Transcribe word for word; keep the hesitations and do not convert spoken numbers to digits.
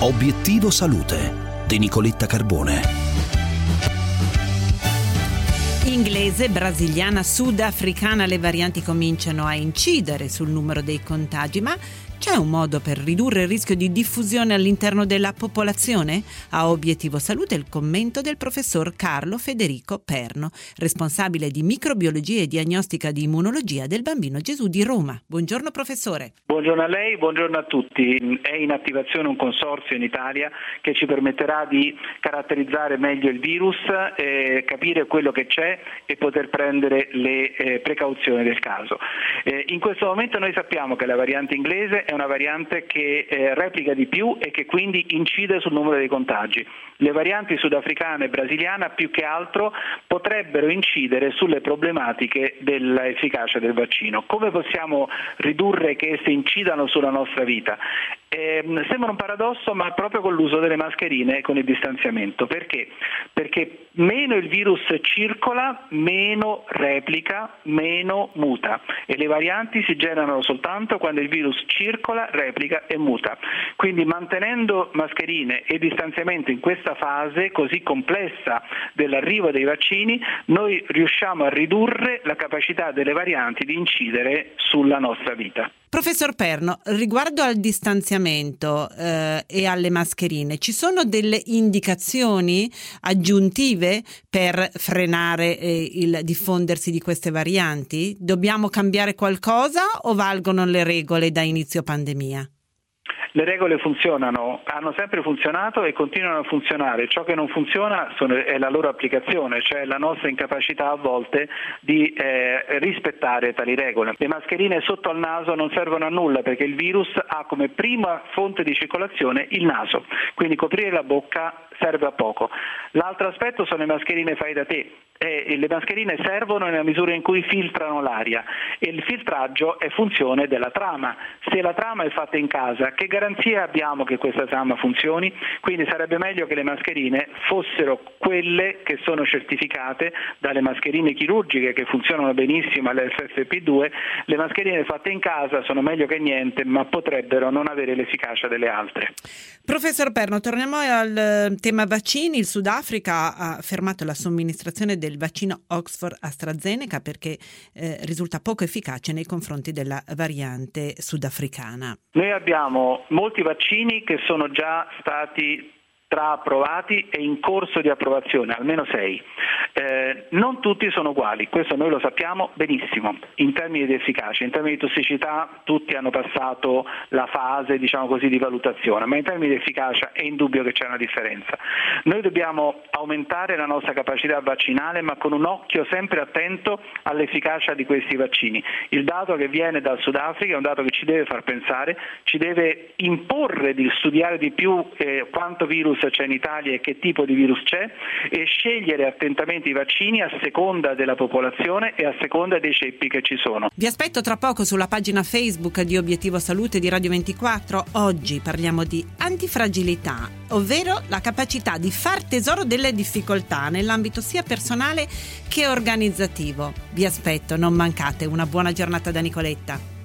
Obiettivo Salute di Nicoletta Carbone. Inglese, brasiliana, sudafricana, le varianti cominciano a incidere sul numero dei contagi, ma c'è un modo per ridurre il rischio di diffusione all'interno della popolazione? A Obiettivo Salute il commento del professor Carlo Federico Perno, responsabile di microbiologia e diagnostica di immunologia del Bambino Gesù di Roma. Buongiorno professore. Buongiorno a lei, buongiorno a tutti. È in attivazione un consorzio in Italia che ci permetterà di caratterizzare meglio il virus, eh, capire quello che c'è e poter prendere le eh, precauzioni del caso. Eh, in questo momento noi sappiamo che la variante inglese è una variante che eh, replica di più e che quindi incide sul numero dei contagi. Le varianti sudafricana e brasiliana più che altro potrebbero incidere sulle problematiche dell'efficacia del vaccino. Come possiamo ridurre che esse incidano sulla nostra vita? Eh, sembra un paradosso, ma proprio con l'uso delle mascherine e con il distanziamento. Perché? Perché meno il virus circola, meno replica, meno muta, e le varianti si generano soltanto quando il virus circola, replica e muta. Quindi mantenendo mascherine e distanziamento in questa fase così complessa dell'arrivo dei vaccini, noi riusciamo a ridurre la capacità delle varianti di incidere sulla nostra vita. Professor Perno, riguardo al distanziamento eh, e alle mascherine, ci sono delle indicazioni aggiuntive per frenare eh, il diffondersi di queste varianti? Dobbiamo cambiare qualcosa o valgono le regole da inizio pandemia? Le regole funzionano, hanno sempre funzionato e continuano a funzionare. Ciò che non funziona sono, è la loro applicazione, cioè la nostra incapacità a volte di eh, rispettare tali regole. Le mascherine sotto al naso non servono a nulla perché il virus ha come prima fonte di circolazione il naso, quindi coprire la bocca serve a poco. L'altro aspetto sono le mascherine fai da te. E le mascherine servono nella misura in cui filtrano l'aria e il filtraggio è funzione della trama. Se la trama è fatta in casa, che garanzia abbiamo che questa trama funzioni? Quindi sarebbe meglio che le mascherine fossero quelle che sono certificate dalle mascherine chirurgiche che funzionano benissimo alle F F P due. Le mascherine fatte in casa sono meglio che niente, ma potrebbero non avere l'efficacia delle altre. Professor Perno, torniamo al tema vaccini. Il Sudafrica ha fermato la somministrazione del vaccino Oxford AstraZeneca perché eh, risulta poco efficace nei confronti della variante sudafricana. Noi abbiamo molti vaccini che sono già stati tra approvati e in corso di approvazione, almeno sei. Eh, non tutti sono uguali, questo noi lo sappiamo benissimo, in termini di efficacia, in termini di tossicità tutti hanno passato la fase, diciamo così, di valutazione, ma in termini di efficacia è indubbio che c'è una differenza. Noi dobbiamo aumentare la nostra capacità vaccinale, ma con un occhio sempre attento all'efficacia di questi vaccini. Il dato che viene dal Sudafrica è un dato che ci deve far pensare, ci deve imporre di studiare di più eh, quanto virus c'è in Italia e che tipo di virus c'è e scegliere attentamente i vaccini a seconda della popolazione e a seconda dei ceppi che ci sono. Vi aspetto tra poco sulla pagina Facebook di Obiettivo Salute di Radio ventiquattro. Oggi parliamo di antifragilità, ovvero la capacità di far tesoro delle difficoltà nell'ambito sia personale che organizzativo. Vi aspetto, non mancate. Una buona giornata da Nicoletta.